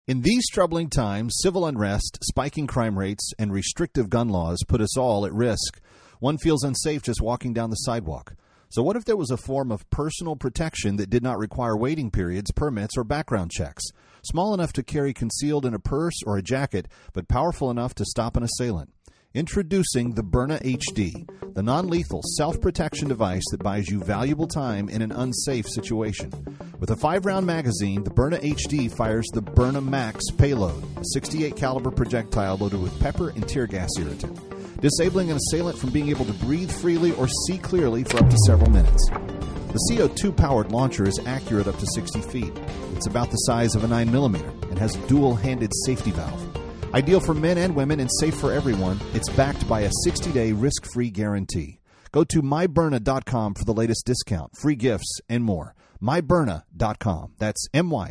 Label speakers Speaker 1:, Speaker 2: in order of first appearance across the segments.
Speaker 1: In these troubling times, civil unrest, spiking crime rates, and restrictive gun laws put us all at risk. One feels unsafe just walking down the sidewalk. So what if there was a form of personal protection that did not require waiting periods, permits, or background checks? Small enough to carry concealed in a purse or a jacket, but powerful enough to stop an assailant. Introducing the Byrna HD, the non-lethal self-protection device that buys you valuable time in an unsafe situation. With a 5-round magazine, the Byrna HD fires the Byrna Max payload, a .68 caliber projectile loaded with pepper and tear gas irritant, disabling an assailant from being able to breathe freely or see clearly for up to several minutes. The CO2-powered launcher is accurate up to 60 feet. It's about the size of a 9mm and has a dual-handed safety valve. Ideal for men and women and safe for everyone, it's backed by a 60-day risk-free guarantee. Go to mybyrna.com for the latest discount, free gifts, and more. mybyrna.com. That's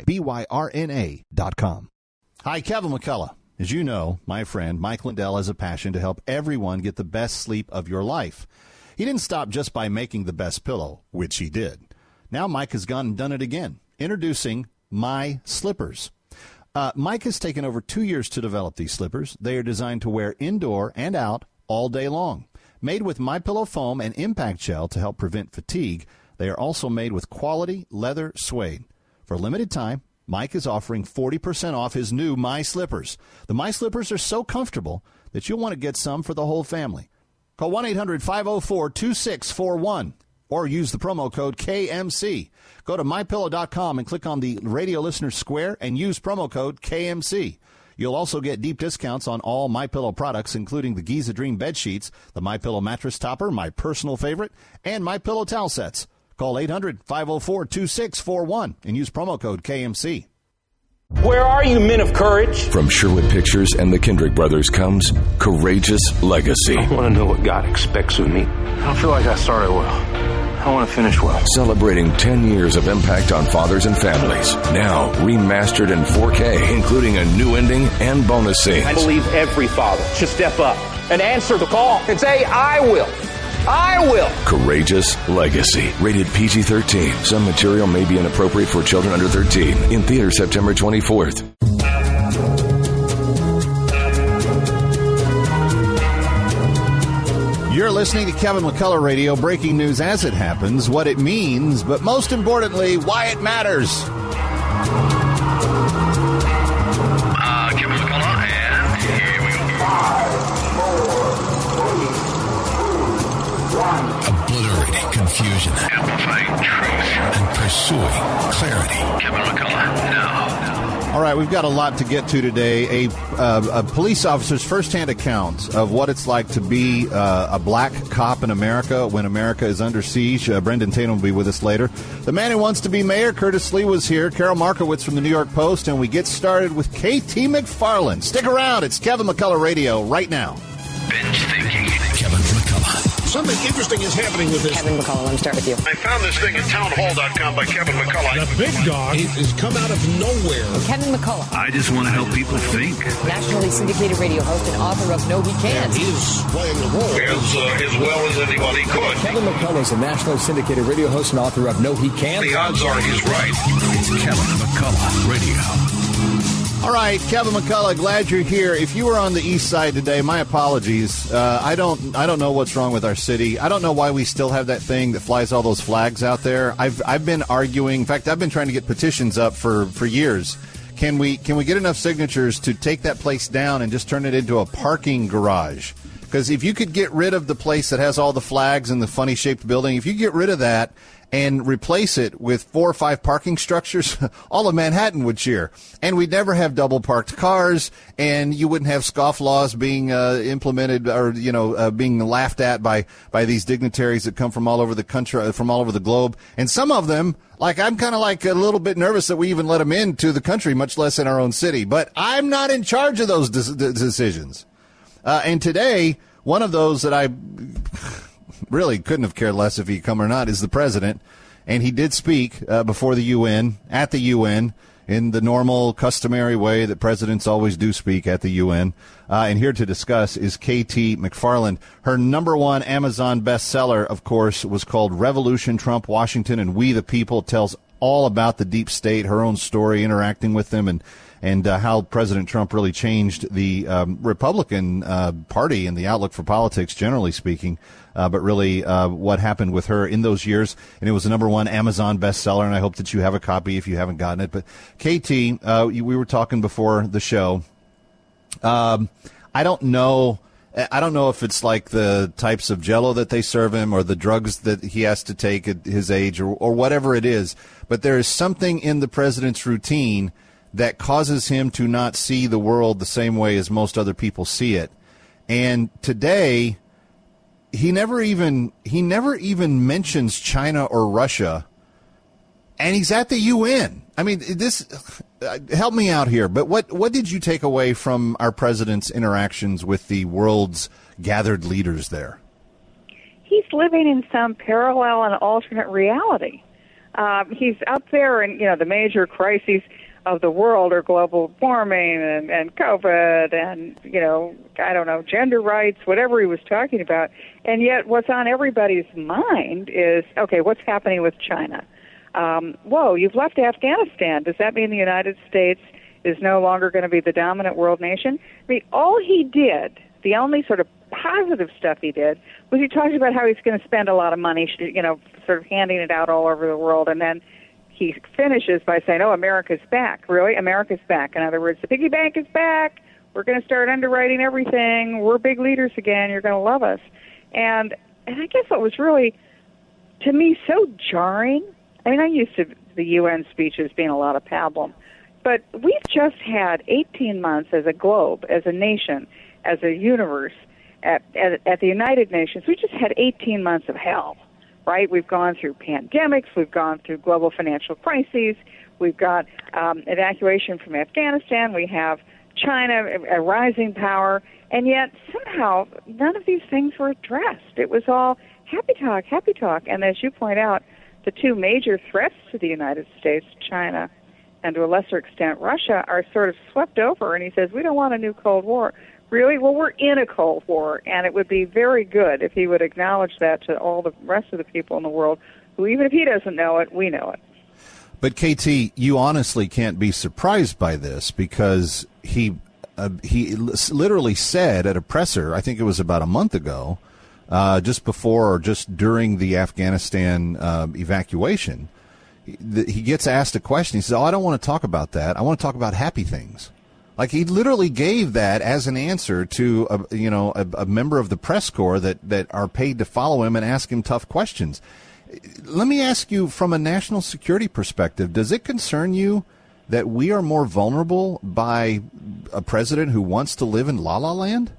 Speaker 1: mybyrna.com. Hi, Kevin McCullough. As you know, my friend Mike Lindell has a passion to help everyone get the best sleep of your life. He didn't stop just by making the best pillow, which he did. Now Mike has gone and done it again. Introducing My Slippers. Mike has taken over 2 years to develop these slippers. They are designed to wear indoor and out all day long. Made with MyPillow foam and impact gel to help prevent fatigue, they are also made with quality leather suede. For a limited time, Mike is offering 40% off his new My Slippers. The My Slippers are so comfortable that you'll want to get some for the whole family. Call 1-800-504-2641 or use the promo code KMC. Go to MyPillow.com and click on the radio listener square and use promo code KMC. You'll also get deep discounts on all MyPillow products, including the Giza Dream bed sheets, the MyPillow mattress topper, my personal favorite, and MyPillow towel sets. Call 800-504-2641 and use promo code KMC.
Speaker 2: Where are you, men of courage?
Speaker 3: From Sherwood Pictures and the Kendrick Brothers comes Courageous Legacy.
Speaker 4: I want to know what God expects of me. I don't feel like I started well. I want to finish well.
Speaker 3: Celebrating 10 years of impact on fathers and families. Now remastered in 4K, including a new ending and bonus scenes.
Speaker 2: I believe every father should step up and answer the call and say, I will. I will.
Speaker 3: Courageous Legacy. Rated PG-13. Some material may be inappropriate for children under 13. In theaters September 24th.
Speaker 1: You're listening to Kevin McCullough Radio, breaking news as it happens, what it means, but most importantly, why it matters.
Speaker 5: Kevin McCullough, and here we go.
Speaker 6: 5, 4, 1. Obliterating confusion.
Speaker 5: Amplifying truth.
Speaker 6: And pursuing clarity.
Speaker 5: Kevin McCullough, now.
Speaker 1: All right, we've got a lot to get to today. A police officer's firsthand account of what it's like to be a black cop in America when America is under siege. Brendan Tatum will be with us later. The man who wants to be mayor, Curtis Lee, was here. Carol Markowitz from the New York Post. And we get started with KT McFarland. Stick around. It's Kevin McCullough Radio right now.
Speaker 5: Binge thinking.
Speaker 6: Kevin McCullough.
Speaker 7: Something interesting is happening with this.
Speaker 8: Kevin McCullough, let me start with you.
Speaker 7: I found this thing at townhall.com by Kevin McCullough. The big dog has come out of nowhere.
Speaker 8: Kevin McCullough.
Speaker 5: I just want to help people think.
Speaker 8: Nationally syndicated radio host and author of No He Can't.
Speaker 7: He is playing the role as well as anybody could.
Speaker 9: Kevin McCullough is a nationally syndicated radio host and author of No He Can't.
Speaker 7: The odds are he's right.
Speaker 6: It's Kevin McCullough Radio.
Speaker 1: All right, Kevin McCullough, glad you're here. If you were on the east side today, my apologies. I don't know what's wrong with our city. I don't know why we still have that thing that flies all those flags out there. I've been arguing. In fact, I've been trying to get petitions up for years. Can we get enough signatures to take that place down and just turn it into a parking garage? Because if you could get rid of the place that has all the flags and the funny-shaped building, if you get rid of that and replace it with 4 or 5 parking structures, all of Manhattan would cheer. And we'd never have double-parked cars, and you wouldn't have scofflaws being implemented or, being laughed at by these dignitaries that come from all over the country, from all over the globe. And some of them, I'm kind of a little bit nervous that we even let them into the country, much less in our own city. But I'm not in charge of those decisions. And today, one of those that I really couldn't have cared less if he'd come or not is the president. And he did speak before the UN, at the UN, in the normal, customary way that presidents always do speak at the UN. And here to discuss is KT McFarland. Her #1 Amazon bestseller, of course, was called Revolution, Trump, Washington, and We the People. Tells all about the deep state, her own story, interacting with them, and and how President Trump really changed the Republican Party and the outlook for politics, generally speaking. But really, what happened with her in those years, and it was the #1 Amazon bestseller, and I hope that you have a copy if you haven't gotten it. But KT, we were talking before the show. I don't know if it's like the types of Jell-O that they serve him or the drugs that he has to take at his age or whatever it is. But there is something in the president's routine that causes him to not see the world the same way as most other people see it. And today, he never even mentions China or Russia, and he's at the UN. I mean, this help me out here. But what did you take away from our president's interactions with the world's gathered leaders there?
Speaker 10: He's living in some parallel and alternate reality. He's up there, and the major crises of the world are global warming and COVID and, gender rights, whatever he was talking about. And yet what's on everybody's mind is, okay, what's happening with China? Whoa, you've left Afghanistan. Does that mean the United States is no longer going to be the dominant world nation? I mean, all he did, the only sort of positive stuff he did, was he talked about how he's going to spend a lot of money, sort of handing it out all over the world. And then he finishes by saying, oh, America's back. Really? America's back. In other words, the piggy bank is back. We're going to start underwriting everything. We're big leaders again. You're going to love us. And I guess what was really, to me, so jarring, I mean, I'm used to the UN speeches being a lot of pablum, but we've just had 18 months as a globe, as a nation, as a universe, at the United Nations. We just had 18 months of hell, right? We've gone through pandemics. We've gone through global financial crises. We've got evacuation from Afghanistan. We have China, a rising power, and yet somehow none of these things were addressed. It was all happy talk. And as you point out, the two major threats to the United States, China, and to a lesser extent Russia, are sort of swept over. And he says, we don't want a new Cold War. Really? Well, we're in a Cold War, and it would be very good if he would acknowledge that to all the rest of the people in the world who, even if he doesn't know it, we know it.
Speaker 1: But, KT, you honestly can't be surprised by this because he literally said at a presser, I think it was about a month ago, just before or just during the Afghanistan evacuation, he gets asked a question. He says, I don't want to talk about that. I want to talk about happy things. Like, he literally gave that as an answer to a member of the press corps that are paid to follow him and ask him tough questions. Let me ask you, from a national security perspective, does it concern you that we are more vulnerable by a president who wants to live in la-la land?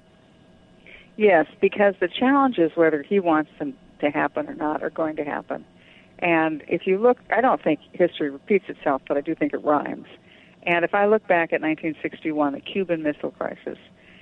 Speaker 10: Yes, because the challenge is whether he wants them to happen or not are going to happen. And if you look, I don't think history repeats itself, but I do think it rhymes. And if I look back at 1961, the Cuban Missile Crisis,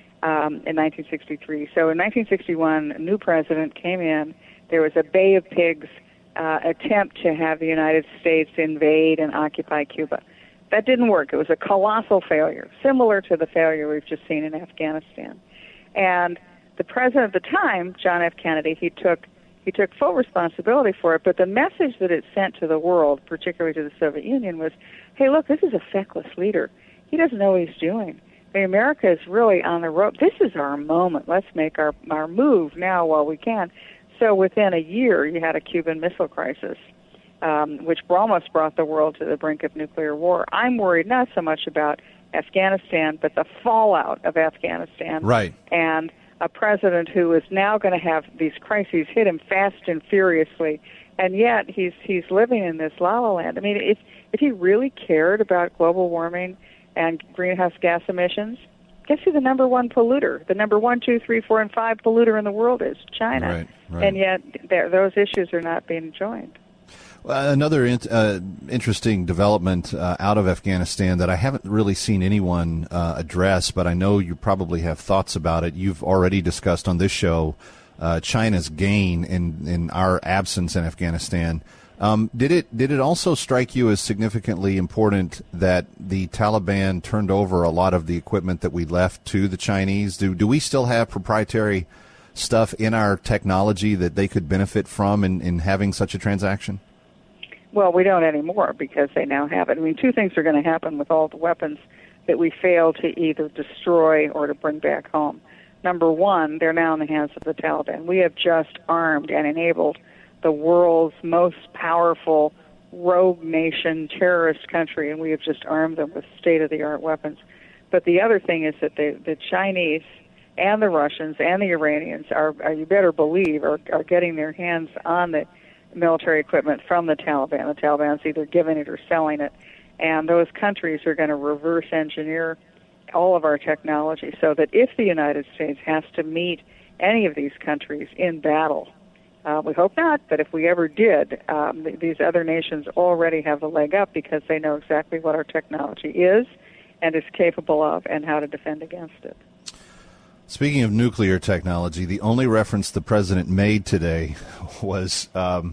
Speaker 10: in 1963. So in 1961, a new president came in. There was a Bay of Pigs attempt to have the United States invade and occupy Cuba. That didn't work. It was a colossal failure, similar to the failure we've just seen in Afghanistan. And the president at the time, John F. Kennedy, he took full responsibility for it, but the message that it sent to the world, particularly to the Soviet Union, was, hey, look, this is a feckless leader. He doesn't know what he's doing. I mean, America is really on the rope. This is our moment. Let's make our move now while we can. So within a year, you had a Cuban Missile Crisis, which almost brought the world to the brink of nuclear war. I'm worried not so much about Afghanistan, but the fallout of Afghanistan.
Speaker 1: Right.
Speaker 10: And a president who is now going to have these crises hit him fast and furiously, and yet he's living in this la-la land. I mean, if he really cared about global warming and greenhouse gas emissions, guess who the number one polluter, the number 1, 2, 3, 4, and 5 polluter in the world is? China.
Speaker 1: Right.
Speaker 10: And yet those issues are not being joined.
Speaker 1: Another interesting development out of Afghanistan that I haven't really seen anyone address, but I know you probably have thoughts about it. You've already discussed on this show China's gain in our absence in Afghanistan. Did it also strike you as significantly important that the Taliban turned over a lot of the equipment that we left to the Chinese? Do we still have proprietary stuff in our technology that they could benefit from in having such a transaction? Well,
Speaker 10: we don't anymore because they now have it. I mean, two things are going to happen with all the weapons that we failed to either destroy or to bring back home. Number one, they're now in the hands of the Taliban. We have just armed and enabled the world's most powerful rogue nation, terrorist country, and we have just armed them with state-of-the-art weapons. But the other thing is that the Chinese and the Russians and the Iranians are you better believe, are getting their hands on the military equipment from the Taliban. The Taliban's either giving it or selling it. And those countries are going to reverse engineer all of our technology so that if the United States has to meet any of these countries in battle, we hope not, but if we ever did, these other nations already have the leg up because they know exactly what our technology is and is capable of and how to defend against it.
Speaker 1: Speaking of nuclear technology, the only reference the president made today was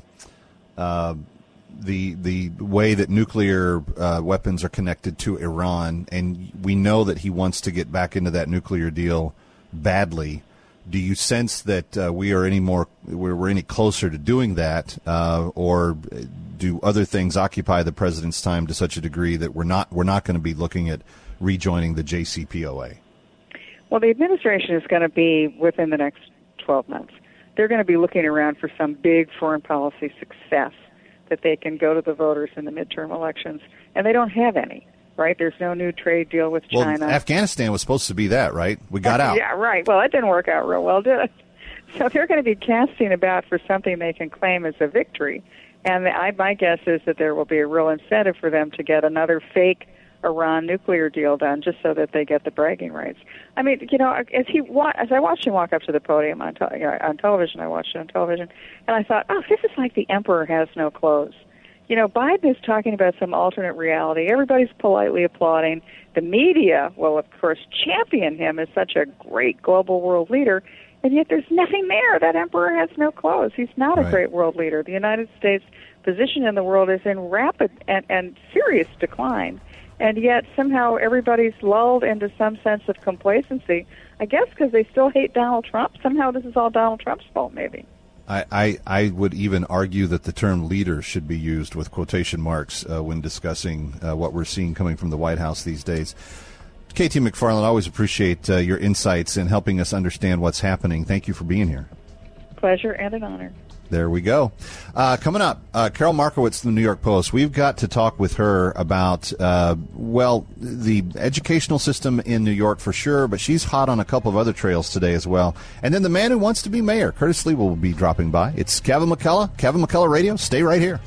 Speaker 1: the way that nuclear weapons are connected to Iran, and we know that he wants to get back into that nuclear deal badly. Do you sense that we're any closer to doing that, or do other things occupy the president's time to such a degree that we're not going to be looking at rejoining the JCPOA?
Speaker 10: Well, the administration is going to be within the next 12 months. They're going to be looking around for some big foreign policy success that they can go to the voters in the midterm elections, and they don't have any. Right? There's no new trade deal with China.
Speaker 1: Well, Afghanistan was supposed to be that, right? We got out.
Speaker 10: Yeah, right. Well, that didn't work out real well, did it? So they're going to be casting about for something they can claim as a victory. And my guess is that there will be a real incentive for them to get another fake Iran nuclear deal done just so that they get the bragging rights. I mean, you know, as I watched him walk up to the podium on television, I watched it on television, and I thought, oh, this is like the emperor has no clothes. You know, Biden is talking about some alternate reality. Everybody's politely applauding. The media will, of course, champion him as such a great global world leader, and yet there's nothing there. That emperor has no clothes. He's not a great world leader. The United States' position in the world is in rapid and serious decline, and yet somehow everybody's lulled into some sense of complacency, I guess because they still hate Donald Trump. Somehow this is all Donald Trump's fault, maybe.
Speaker 1: I would even argue that the term leader should be used with quotation marks when discussing what we're seeing coming from the White House these days. KT McFarland, always appreciate your insights in helping us understand what's happening. Thank you for being here.
Speaker 10: Pleasure and an honor.
Speaker 1: There we go. Coming up, Carol Markowitz from the New York Post. We've got to talk with her about, the educational system in New York for sure, but she's hot on a couple of other trails today as well. And then the man who wants to be mayor, Curtis Lee, will be dropping by. It's Kevin McCullough Radio. Stay right here.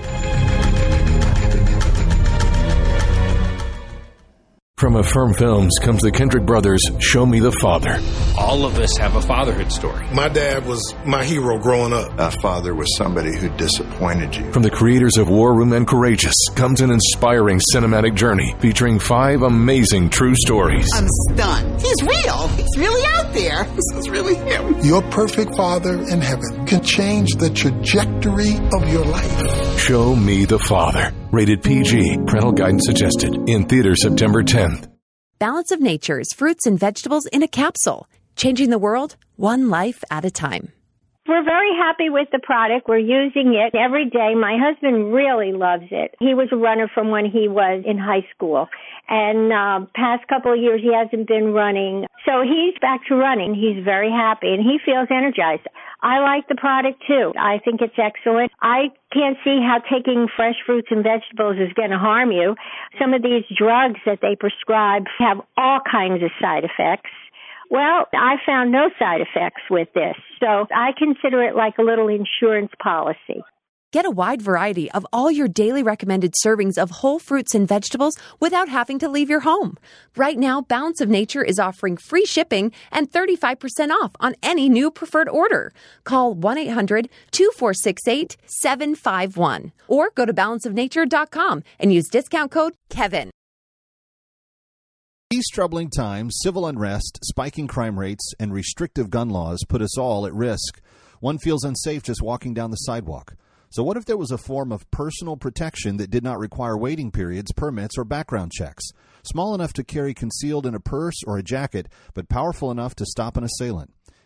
Speaker 3: From Affirm Films comes the Kendrick Brothers' Show Me the Father.
Speaker 11: All of us have a fatherhood story.
Speaker 7: My dad was my hero growing up.
Speaker 12: A father was somebody who disappointed you.
Speaker 3: From the creators of War Room and Courageous comes an inspiring cinematic journey featuring 5 amazing true stories.
Speaker 13: I'm stunned. He's real. He's really out there. This is really him.
Speaker 14: Your perfect father in heaven can change the trajectory of your life.
Speaker 3: Show Me the Father. Rated PG. Parental guidance suggested. In theaters September 10th.
Speaker 15: Balance of Nature's fruits and vegetables in a capsule. Changing the world, one life at a time.
Speaker 16: We're very happy with the product. We're using it every day. My husband really loves it. He was a runner from when he was in high school. And past couple of years, he hasn't been running. So he's back to running. He's very happy, and he feels energized. I like the product, too. I think it's excellent. I can't see how taking fresh fruits and vegetables is going to harm you. Some of these drugs that they prescribe have all kinds of side effects. Well, I found no side effects with this, so I consider it like a little insurance policy.
Speaker 15: Get a wide variety of all your daily recommended servings of whole fruits and vegetables without having to leave your home. Right now, Balance of Nature is offering free shipping and 35% off on any new preferred order. Call 1-800-2468-751 or go to balanceofnature.com and use discount code KEVIN.
Speaker 1: These troubling times, civil unrest, spiking crime rates, and restrictive gun laws put us all at risk. One feels unsafe just walking down the sidewalk. So what if there was a form of personal protection that did not require waiting periods, permits, or background checks? Small enough to carry concealed in a purse or a jacket, but powerful enough to stop an assailant.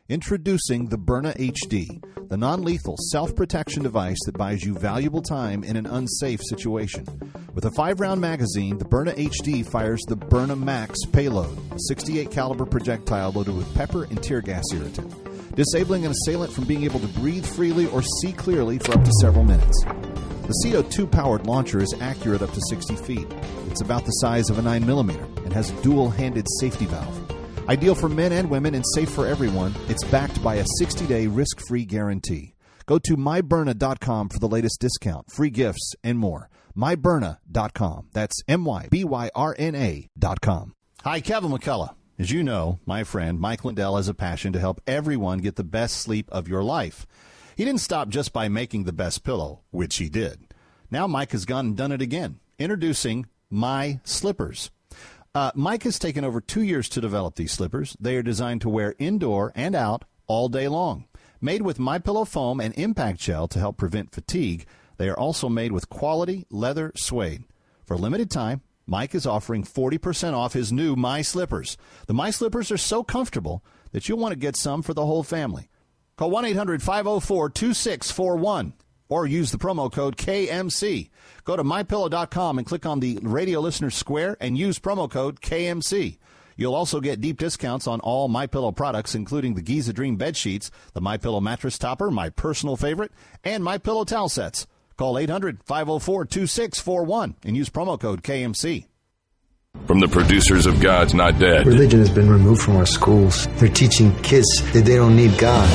Speaker 1: Introducing the Byrna HD, the non-lethal self-protection device that buys you valuable time in an unsafe situation. With a 5-round magazine, the Byrna HD fires the Byrna Max payload, a 68 caliber projectile loaded with pepper and tear gas irritant, disabling an assailant from being able to breathe freely or see clearly for up to several minutes. The CO2-powered launcher is accurate up to 60 feet. It's about the size of a 9mm and has a dual-handed safety valve. Ideal for men and women and safe for everyone, it's backed by a 60-day risk-free guarantee. Go to mybyrna.com for the latest discount, free gifts, and more. mybyrna.com. That's MYBYRNA.com. Hi, Kevin McCullough. As you know, my friend Mike Lindell has a passion to help everyone get the best sleep of your life. He didn't stop just by making the best pillow, which he did. Now Mike has gone and done it again. Introducing My Slippers. Mike has taken over 2 years to develop these slippers. They are designed to wear indoor and out all day long. Made with MyPillow foam and impact gel to help prevent fatigue, they are also made with quality leather suede. For a limited time, Mike is offering 40% off his new My Slippers. The My Slippers are so comfortable that you'll want to get some for the whole family. Call 1-800-504-2641 or use the promo code KMC. Go to MyPillow.com and click on the Radio Listener Square and use promo code KMC. You'll also get deep discounts on all MyPillow products, including the Giza Dream bed sheets, the MyPillow mattress topper, my personal favorite, and MyPillow towel sets. Call 800-504-2641 and use promo code KMC.
Speaker 3: From the producers of God's Not Dead.
Speaker 17: Religion has been removed from our schools. They're teaching kids that they don't need God.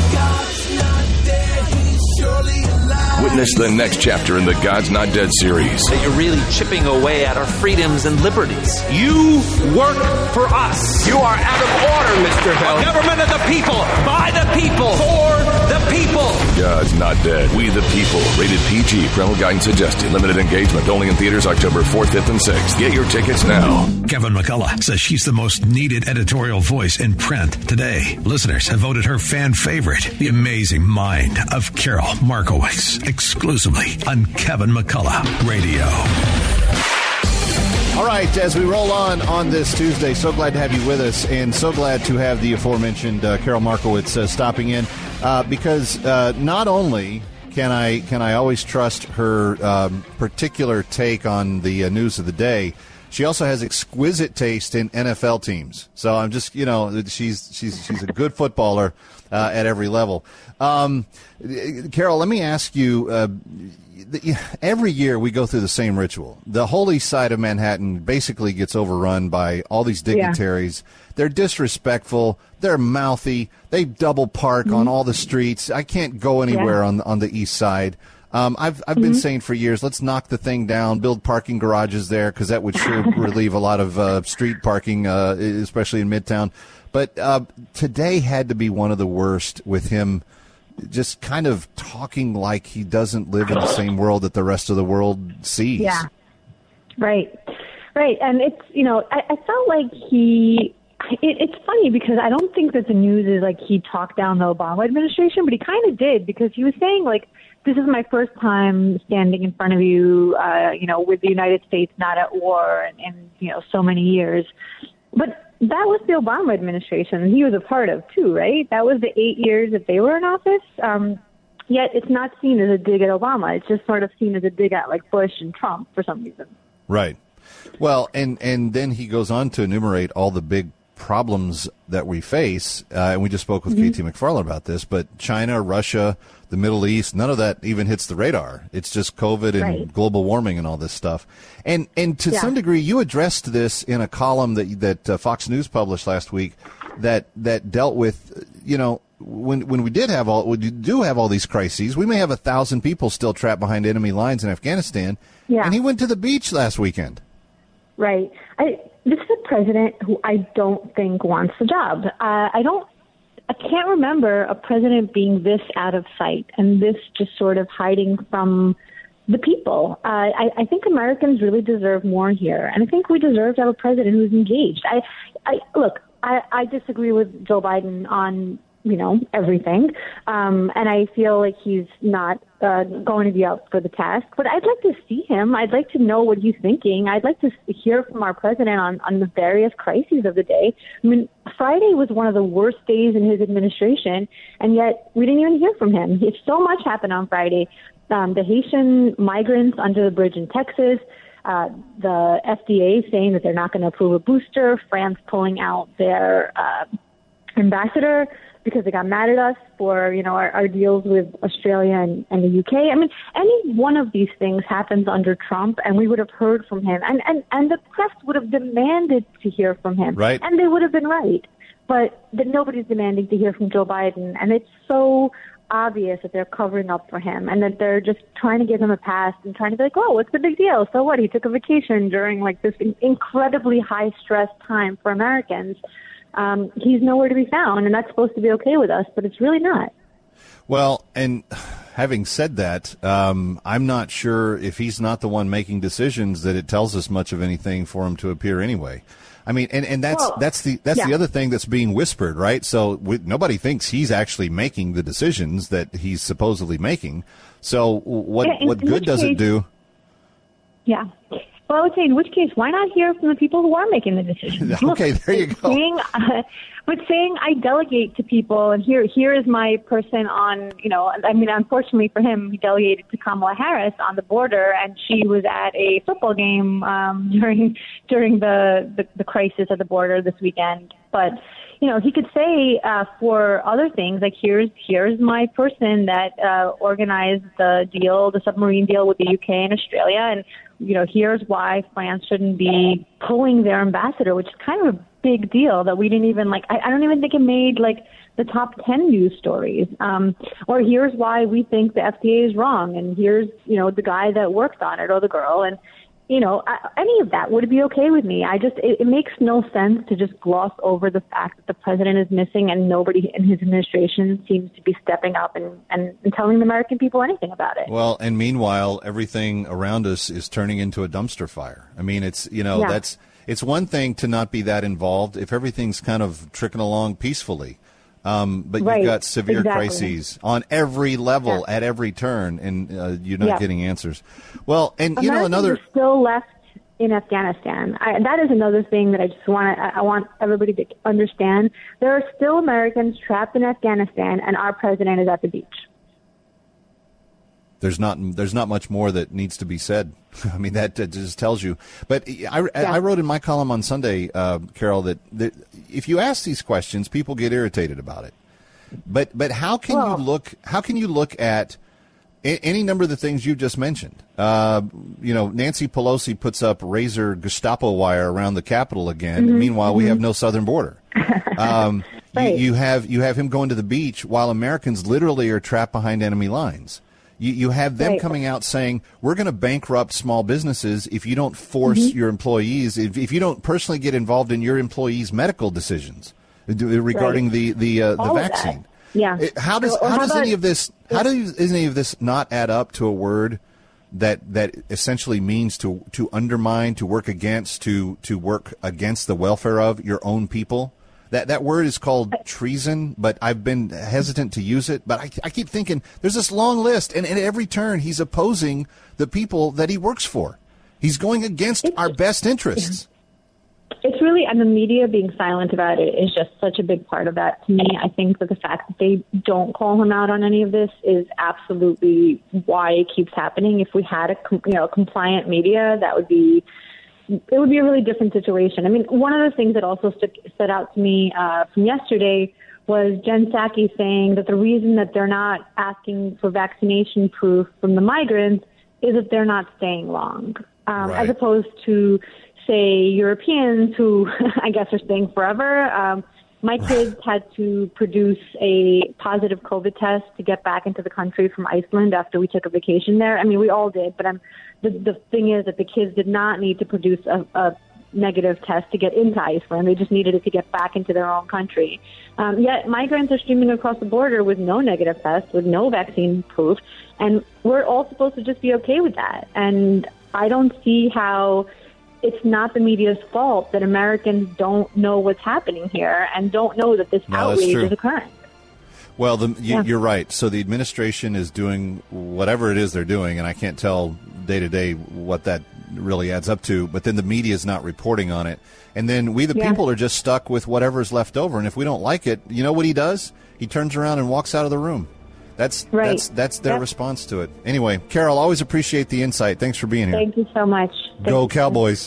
Speaker 3: Witness the next chapter in the God's Not Dead series.
Speaker 11: That you're really chipping away at our freedoms and liberties. You work for us. You are out of order, Mr. Hill. A government of the people, by the people, for the people.
Speaker 3: God's Not Dead. We the People. Rated PG. Parental guidance suggested. Limited engagement. Only in theaters October 4th, 5th, and 6th. Get your tickets now.
Speaker 6: Kevin McCullough says she's the most needed editorial voice in print today. Listeners have voted her fan favorite, the amazing mind of Carol Markowitz, exclusively on Kevin McCullough Radio.
Speaker 1: All right, as we roll on this Tuesday, so glad to have you with us, and so glad to have the aforementioned Carol Markowitz stopping in, because not only can I always trust her particular take on the news of the day, she also has exquisite taste in NFL teams. So I'm just, she's a good footballer at every level. Carol, let me ask you. Every year we go through the same ritual. The whole east side of Manhattan basically gets overrun by all these dignitaries. Yeah. They're disrespectful. They're mouthy. They double park on all the streets. I can't go anywhere on the east side. I've been saying for years, let's knock the thing down, build parking garages there, because that would sure relieve a lot of street parking, especially in Midtown. But today had to be one of the worst, with him just kind of talking like he doesn't live in the same world that the rest of the world sees.
Speaker 18: Yeah, right. And it's, I felt like it's funny because I don't think that the news is like he talked down the Obama administration, but he kind of did, because he was saying, like, this is my first time standing in front of you, with the United States not at war in so many years. But that was the Obama administration he was a part of too, right? That was the 8 years that they were in office. Yet it's not seen as a dig at Obama. It's just sort of seen as a dig at like Bush and Trump for some reason.
Speaker 1: Right. Well, and then he goes on to enumerate all the big problems that we face. And we just spoke with K.T. McFarland about this, but China, Russia, the Middle East, none of that even hits the radar. It's just COVID and global warming and all this stuff. And to some degree, you addressed this in a column that Fox News published last week that dealt with, when we do have all these crises, we may have 1,000 people still trapped behind enemy lines in Afghanistan. Yeah. And he went to the beach last weekend.
Speaker 18: Right. This is a president who I don't think wants the job. I can't remember a president being this out of sight and this just sort of hiding from the people. I think Americans really deserve more here, and I think we deserve to have a president who's engaged. I disagree with Joe Biden on everything. And I feel like he's not going to be up for the task. But I'd like to see him. I'd like to know what he's thinking. I'd like to hear from our president on the various crises of the day. I mean, Friday was one of the worst days in his administration, and yet we didn't even hear from him. So much happened on Friday. The Haitian migrants under the bridge in Texas, the FDA saying that they're not going to approve a booster, France pulling out their ambassador because they got mad at us for, our deals with Australia and the UK. I mean, any one of these things happens under Trump, and we would have heard from him. And the press would have demanded to hear from him.
Speaker 1: Right.
Speaker 18: And they would have been right. But nobody's demanding to hear from Joe Biden. And it's so obvious that they're covering up for him and that they're just trying to give him a pass and trying to be like, oh, what's the big deal? So what? He took a vacation during this incredibly high-stress time for Americans. He's nowhere to be found, and that's supposed to be okay with us, but it's really not.
Speaker 1: Well, and having said that, I'm not sure if he's not the one making decisions that it tells us much of anything for him to appear anyway. I mean, and that's the other thing that's being whispered, right? So nobody thinks he's actually making the decisions that he's supposedly making. So what good does it do?
Speaker 18: Yeah. Well, I would say, in which case, why not hear from the people who are making the decisions?
Speaker 1: Okay, there you go.
Speaker 18: Saying I delegate to people, and here is my person on, unfortunately for him, he delegated to Kamala Harris on the border, and she was at a football game during the crisis at the border this weekend. But he could say for other things, like here's my person that organized the submarine deal with the UK and Australia, and here's why France shouldn't be pulling their ambassador, which is kind of a big deal that we didn't even I don't even think it made the top 10 news stories. Or here's why we think the FDA is wrong, and here's the guy that worked on it or the girl, and any of that would be okay with me. It makes no sense to just gloss over the fact that the president is missing and nobody in his administration seems to be stepping up and telling the American people anything about it.
Speaker 1: Well, and meanwhile, everything around us is turning into a dumpster fire. I mean, it's one thing to not be that involved if everything's kind of trickling along peacefully. But you've got severe crises on every level at every turn, and you're not getting answers. Well, and
Speaker 18: Americans are still left in Afghanistan. That is another thing that I want everybody to understand. There are still Americans trapped in Afghanistan, and our president is at the beach.
Speaker 1: There's not much more that needs to be said. I mean, that just tells you. But I wrote in my column on Sunday, Carol, that if you ask these questions, people get irritated about it. But how can you look at any number of the things you just mentioned? Nancy Pelosi puts up razor Gestapo wire around the Capitol again. Mm-hmm. Meanwhile, we have no southern border. Right. You have him going to the beach while Americans literally are trapped behind enemy lines. You have them coming out saying, we're going to bankrupt small businesses if you don't force your employees, if you don't personally get involved in your employees' medical decisions regarding the vaccine.
Speaker 18: Yeah.
Speaker 1: How does any of this not add up to a word that essentially means to undermine, to work against, to work against the welfare of your own people? That word is called treason, but I've been hesitant to use it. But I keep thinking there's this long list, and at every turn he's opposing the people that he works for. He's going against our best interests.
Speaker 18: It's really, and the media being silent about it is just such a big part of that to me. I think that the fact that they don't call him out on any of this is absolutely why it keeps happening. If we had a compliant media, it would be a really different situation. I mean, one of the things that also stood out to me from yesterday was Jen Psaki saying that the reason that they're not asking for vaccination proof from the migrants is that they're not staying long, as opposed to, say, Europeans who I guess are staying forever. My kids had to produce a positive COVID test to get back into the country from Iceland after we took a vacation there. I mean, we all did, but the thing is that the kids did not need to produce a negative test to get into Iceland. They just needed it to get back into their own country. Yet migrants are streaming across the border with no negative test, with no vaccine proof, and we're all supposed to just be okay with that. And I don't see how it's not the media's fault that Americans don't know what's happening here and don't know that this outrage is occurring.
Speaker 1: Well, you're right. So the administration is doing whatever it is they're doing, and I can't tell day to day what that really adds up to, but then the media is not reporting on it. And then we, the people, are just stuck with whatever's left over. And if we don't like it, you know what he does? He turns around and walks out of the room. That's their response to it. Anyway, Carol, always appreciate the insight. Thanks for being here.
Speaker 16: Thank you so much.
Speaker 1: Go Cowboys.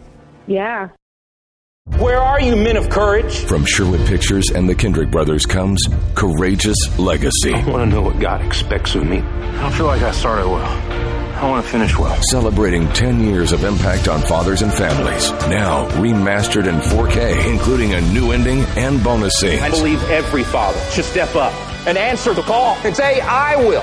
Speaker 16: Yeah.
Speaker 11: Where are you, men of courage?
Speaker 3: From Sherwood Pictures and the Kendrick Brothers comes Courageous Legacy.
Speaker 4: I want to know what God expects of me. I don't feel like I started well. I want to finish well.
Speaker 3: Celebrating 10 years of impact on fathers and families. Now remastered in 4K, including a new ending and bonus scenes.
Speaker 2: I believe every father should step up and answer the call and say, I will.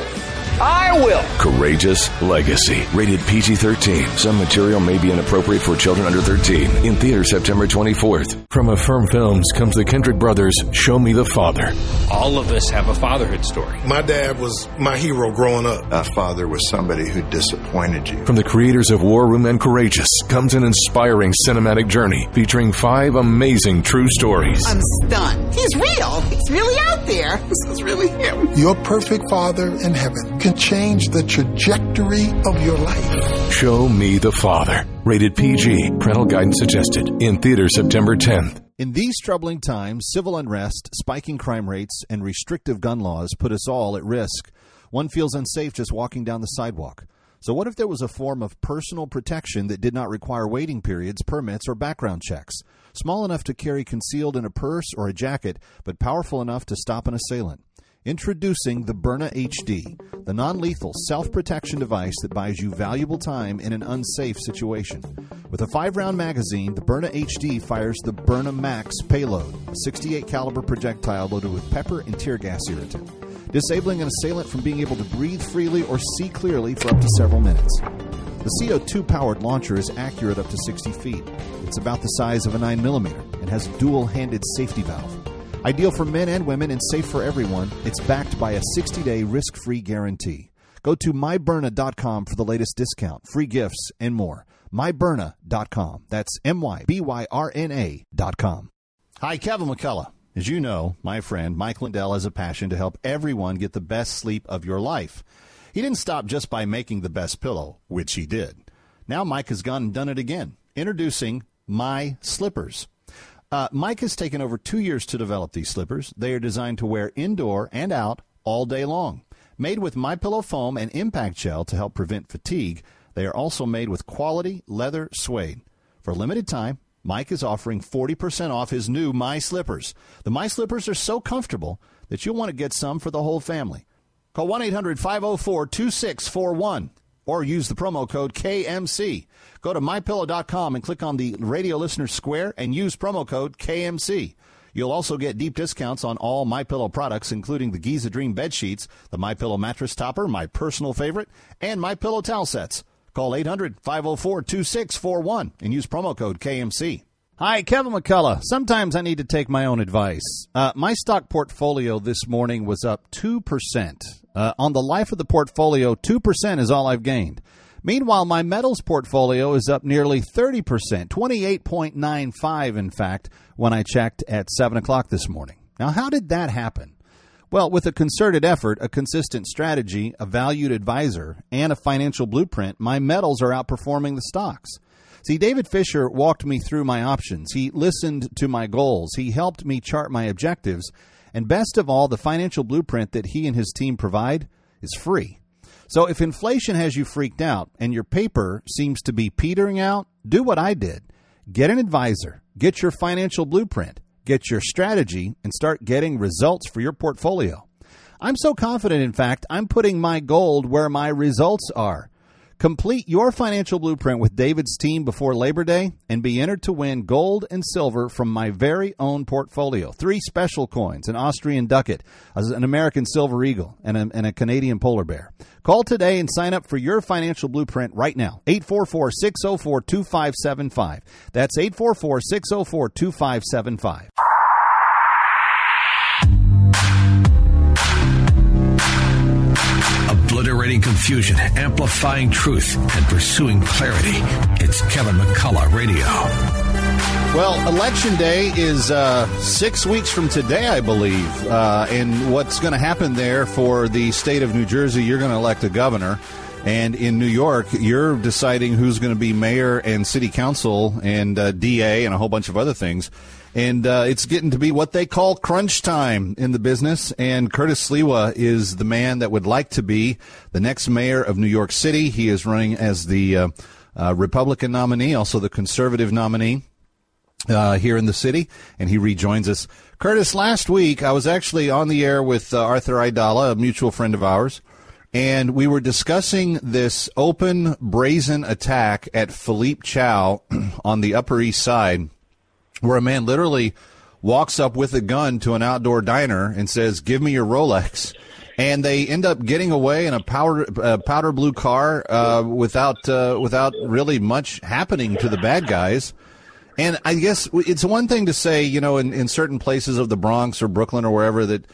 Speaker 2: I will.
Speaker 3: Courageous Legacy. Rated PG-13. Some material may be inappropriate for children under 13. In theaters September 24th. From Affirm Films comes the Kendrick Brothers' Show Me the Father.
Speaker 19: All of us have a fatherhood story.
Speaker 7: My dad was my hero growing up.
Speaker 12: A father was somebody who disappointed you.
Speaker 3: From the creators of War Room and Courageous comes an inspiring cinematic journey featuring 5 amazing true stories.
Speaker 13: I'm stunned. He's real. He's really out there. This is really him.
Speaker 14: Your perfect Father in heaven can change the trajectory of your life.
Speaker 3: Show Me the Father. Rated PG. Parental guidance suggested. In theaters September 10th.
Speaker 1: In these troubling times, civil unrest, spiking crime rates, and restrictive gun laws put us all at risk. One feels unsafe just walking down the sidewalk. So what if there was a form of personal protection that did not require waiting periods, permits, or background checks? Small enough to carry concealed in a purse or a jacket, but powerful enough to stop an assailant. Introducing the Byrna HD, the non-lethal self-protection device that buys you valuable time in an unsafe situation. With a 5-round magazine, the Byrna HD fires the Byrna Max payload, a .68 caliber projectile loaded with pepper and tear gas irritant, disabling an assailant from being able to breathe freely or see clearly for up to several minutes. The CO2-powered launcher is accurate up to 60 feet. It's about the size of a 9mm and has a dual-handed safety valve. Ideal for men and women and safe for everyone, it's backed by a 60-day risk-free guarantee. Go to mybyrna.com for the latest discount, free gifts, and more. mybyrna.com. That's mybyrna.com. Hi, Kevin McCullough. As you know, my friend Mike Lindell has a passion to help everyone get the best sleep of your life. He didn't stop just by making the best pillow, which he did. Now Mike has gone and done it again. Introducing My Slippers. Mike has taken over 2 years to develop these slippers. They are designed to wear indoor and out all day long. Made with MyPillow foam and impact gel to help prevent fatigue, they are also made with quality leather suede. For a limited time, Mike is offering 40% off his new My Slippers. The My Slippers are so comfortable that you'll want to get some for the whole family. Call 1-800-504-2641 or use the promo code KMC. Go to MyPillow.com and click on the radio listener square and use promo code KMC. You'll also get deep discounts on all MyPillow products, including the Giza Dream bed sheets, the MyPillow mattress topper, my personal favorite, and MyPillow towel sets. Call 800-504-2641 and use promo code KMC. Hi, Kevin McCullough. Sometimes I need to take my own advice. My stock portfolio this morning was up 2%. On the life of the portfolio, 2% is all I've gained. Meanwhile, my metals portfolio is up nearly 30%, 28.95 in fact, when I checked at 7 o'clock this morning. Now, how did that happen? Well, with a concerted effort, a consistent strategy, a valued advisor, and a financial blueprint, my metals are outperforming the stocks. See, David Fisher walked me through my options. He listened to my goals. He helped me chart my objectives. And best of all, the financial blueprint that he and his team provide is free. So if inflation has you freaked out and your paper seems to be petering out, do what I did. Get an advisor. Get your financial blueprint. Get your strategy and start getting results for your portfolio. I'm so confident, in fact, I'm putting my gold where my results are. Complete your financial blueprint with David's team before Labor Day and be entered to win gold and silver from my very own portfolio. 3 special coins, an Austrian ducat, an American silver eagle, and a Canadian polar bear. Call today and sign up for your financial blueprint right now. 844-604-2575. That's 844-604-2575.
Speaker 6: Obliterating confusion, amplifying truth, and pursuing clarity. It's Kevin McCullough Radio.
Speaker 1: Well, Election Day is 6 weeks from today, I believe. And what's going to happen there for the state of New Jersey, you're going to elect a governor. And in New York, you're deciding who's going to be mayor and city council and DA and a whole bunch of other things. And it's getting to be what they call crunch time in the business. And Curtis Sliwa is the man that would like to be the next mayor of New York City. He is running as the Republican nominee, also the conservative nominee here in the city, and he rejoins us. Curtis, last week I was actually on the air with Arthur Aidala, a mutual friend of ours, and we were discussing this open, brazen attack at Philippe Chow on the Upper East Side, where a man literally walks up with a gun to an outdoor diner and says, "Give me your Rolex." And they end up getting away in a powder blue car without really much happening to the bad guys. And I guess it's one thing to say, in certain places of the Bronx or Brooklyn or wherever that,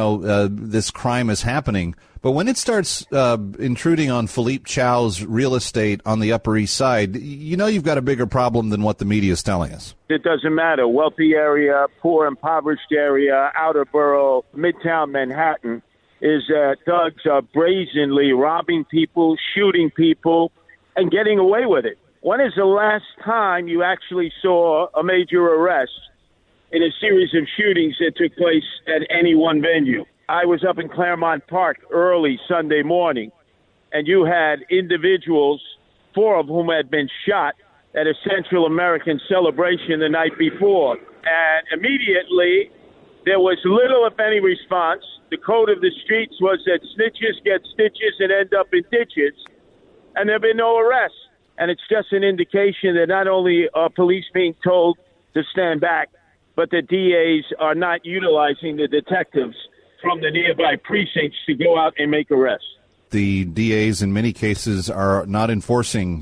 Speaker 1: this crime is happening. But when it starts intruding on Philippe Chow's real estate on the Upper East Side, you've got a bigger problem than what the media is telling us.
Speaker 20: It doesn't matter. Wealthy area, poor, impoverished area, outer borough, midtown Manhattan, is that thugs are brazenly robbing people, shooting people, and getting away with it. When is the last time you actually saw a major arrest in a series of shootings that took place at any one venue? I was up in Claremont Park early Sunday morning, and you had individuals, 4 of whom had been shot at a Central American celebration the night before. And immediately, there was little, if any, response. The code of the streets was that snitches get stitches and end up in ditches, and there have been no arrests. And it's just an indication that not only are police being told to stand back, but the DAs are not utilizing the detectives from the nearby precincts to go out and make arrests.
Speaker 1: The DAs in many cases are not enforcing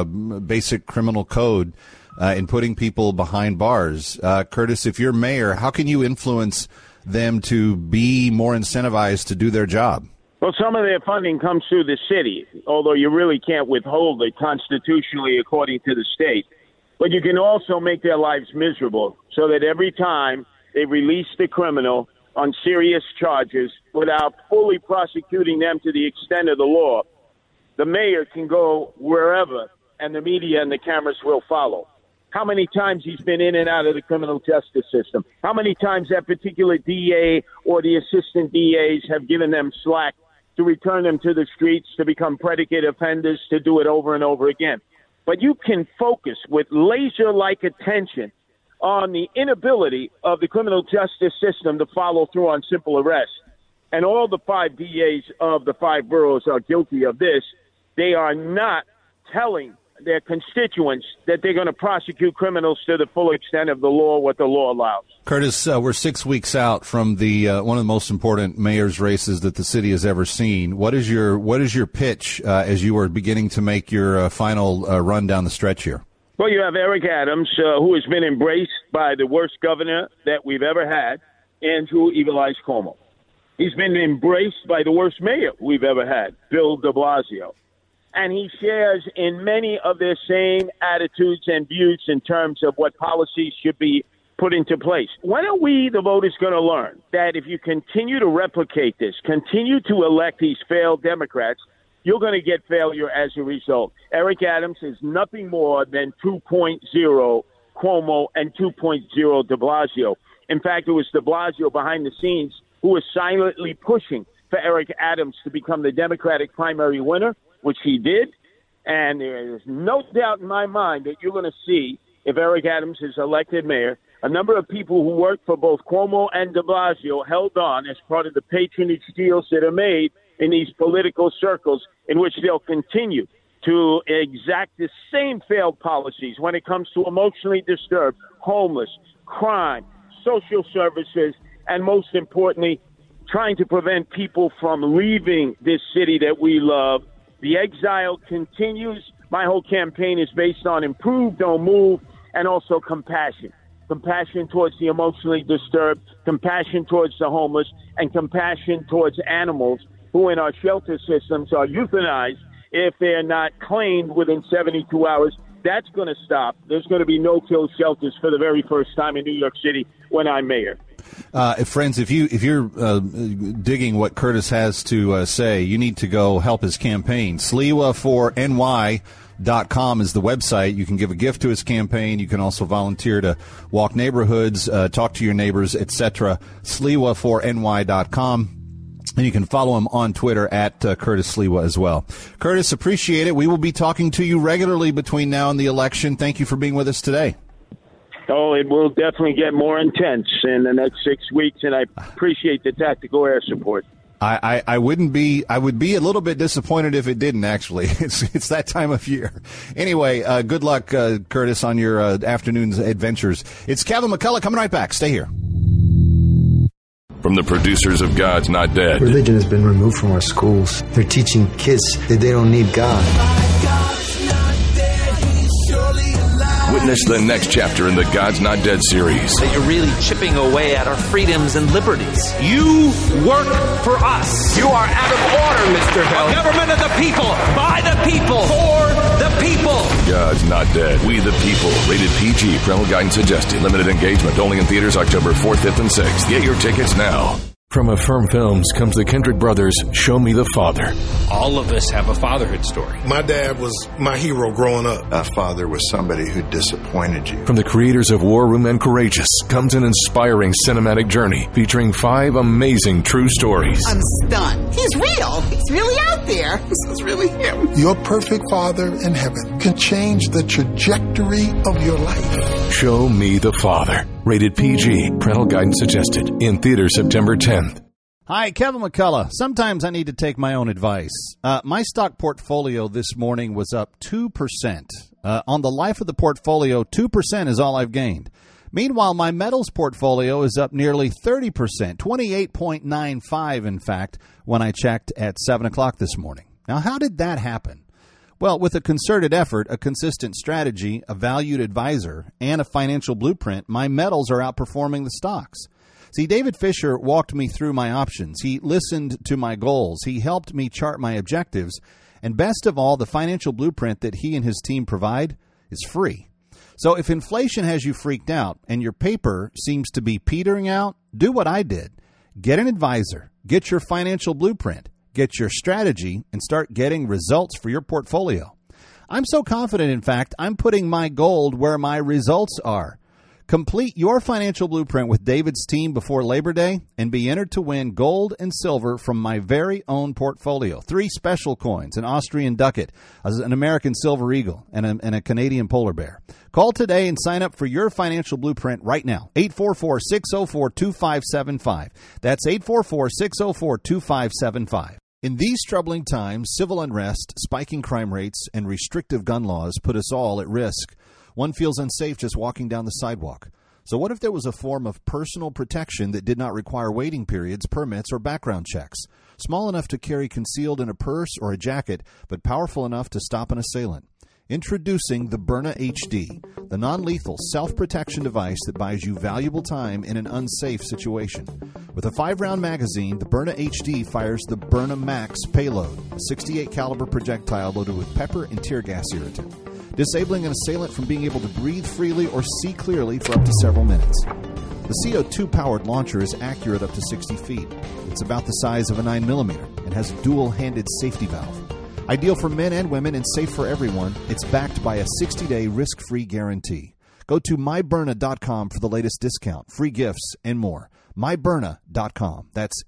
Speaker 1: basic criminal code and putting people behind bars. Curtis, if you're mayor, how can you influence them to be more incentivized to do their job?
Speaker 20: Well, some of their funding comes through the city, although you really can't withhold it constitutionally according to the state. But you can also make their lives miserable so that every time they release the criminal on serious charges without fully prosecuting them to the extent of the law, the mayor can go wherever and the media and the cameras will follow. How many times he's been in and out of the criminal justice system? How many times that particular DA or the assistant DAs have given them slack to return them to the streets, to become predicate offenders, to do it over and over again? But you can focus with laser-like attention on the inability of the criminal justice system to follow through on simple arrests. And all the 5 DAs of the 5 boroughs are guilty of this. They are not telling their constituents that they're going to prosecute criminals to the full extent of the law, what the law allows.
Speaker 1: Curtis, we're 6 weeks out from the one of the most important mayor's races that the city has ever seen. What is your pitch as you are beginning to make your final run down the stretch here?
Speaker 20: Well, you have Eric Adams, who has been embraced by the worst governor that we've ever had, Andrew Evil Eyes Cuomo. He's been embraced by the worst mayor we've ever had, Bill de Blasio. And he shares in many of their same attitudes and views in terms of what policies should be put into place. When are we, the voters, going to learn that if you continue to replicate this, continue to elect these failed Democrats, you're going to get failure as a result? Eric Adams is nothing more than 2.0 Cuomo and 2.0 de Blasio. In fact, it was de Blasio behind the scenes who was silently pushing for Eric Adams to become the Democratic primary winner, which he did. And there is no doubt in my mind that you're going to see, if Eric Adams is elected mayor, a number of people who worked for both Cuomo and de Blasio held on as part of the patronage deals that are made in these political circles, in which they'll continue to exact the same failed policies when it comes to emotionally disturbed, homeless, crime, social services, and most importantly, trying to prevent people from leaving this city that we love. The exile continues. My whole campaign is based on improve, don't move, and also compassion. Compassion towards the emotionally disturbed, compassion towards the homeless, and compassion towards animals who in our shelter systems are euthanized if they're not claimed within 72 hours That's going to stop. There's going to be no-kill shelters for the very first time in New York City when I'm mayor.
Speaker 1: Friends, if you're digging what Curtis has to say, you need to go help his campaign. Sliwa4NY.com is the website. You can give a gift to his campaign. You can also volunteer to walk neighborhoods, talk to your neighbors, etc. Sliwa4NY.com. And you can follow him on Twitter at Curtis Sliwa as well. Curtis, appreciate it. We will be talking to you regularly between now and the election. Thank you for being with us today.
Speaker 20: Oh, it will definitely get more intense in the next 6 weeks, and I appreciate the tactical air support.
Speaker 1: I would be a little bit disappointed if it didn't, actually. It's that time of year. Anyway, good luck, Curtis, on your afternoon's adventures. It's Kevin McCullough coming right back. Stay here.
Speaker 3: From the producers of God's Not Dead.
Speaker 17: Religion has been removed from our schools. They're teaching kids that they don't need God.
Speaker 3: Witness the next chapter in the God's Not Dead series.
Speaker 11: That you're really chipping away at our freedoms and liberties. You work for us. You are out of order, Mr. Hill. A government of the people, by the people, for the people.
Speaker 3: God's Not Dead. We the People. Rated PG. Parental guidance suggested. Limited engagement. Only in theaters October 4th, 5th, and 6th. Get your tickets now. From Affirm Films comes the Kendrick Brothers' Show Me the Father.
Speaker 19: All of us have a fatherhood story.
Speaker 7: My dad was my hero growing up.
Speaker 12: A father was somebody who disappointed you.
Speaker 3: From the creators of War Room and Courageous comes an inspiring cinematic journey featuring 5 amazing true stories.
Speaker 13: I'm stunned. He's real. He's really out there. This is really him.
Speaker 14: Your perfect Father in heaven can change the trajectory of your life.
Speaker 3: Show Me the Father. Rated PG. Parental guidance suggested. In theaters September 10th.
Speaker 1: Hi, Kevin McCullough. Sometimes I need to take my own advice. My stock portfolio this morning was up 2%. On the life of the portfolio, 2% is all I've gained. Meanwhile, my metals portfolio is up nearly 30%, 28.95 in fact, when I checked at 7 o'clock this morning. Now, how did that happen? Well, with a concerted effort, a consistent strategy, a valued advisor, and a financial blueprint, my metals are outperforming the stocks. See, David Fisher walked me through my options. He listened to my goals. He helped me chart my objectives. And best of all, the financial blueprint that he and his team provide is free. So if inflation has you freaked out and your paper seems to be petering out, do what I did. Get an advisor. Get your financial blueprint. Get your strategy and start getting results for your portfolio. I'm so confident, in fact, I'm putting my gold where my results are. Complete your financial blueprint with David's team before Labor Day and be entered to win gold and silver from my very own portfolio. 3 special coins, an Austrian ducat, an American silver eagle, and a Canadian polar bear. Call today and sign up for your financial blueprint right now. 844-604-2575. That's 844-604-2575. In these troubling times, civil unrest, spiking crime rates, and restrictive gun laws put us all at risk. One feels unsafe just walking down the sidewalk. So what if there was a form of personal protection that did not require waiting periods, permits, or background checks? Small enough to carry concealed in a purse or a jacket, but powerful enough to stop an assailant. Introducing the Byrna HD, the non-lethal self-protection device that buys you valuable time in an unsafe situation. With a 5-round magazine, the Byrna HD fires the Byrna Max payload, a .68 caliber projectile loaded with pepper and tear gas irritant, disabling an assailant from being able to breathe freely or see clearly for up to several minutes. The CO2-powered launcher is accurate up to 60 feet. It's about the size of a 9mm and has a dual-handed safety valve. Ideal for men and women and safe for everyone, it's backed by a 60-day risk-free guarantee. Go to mybyrna.com for the latest discount, free gifts, and more. mybyrna.com. That's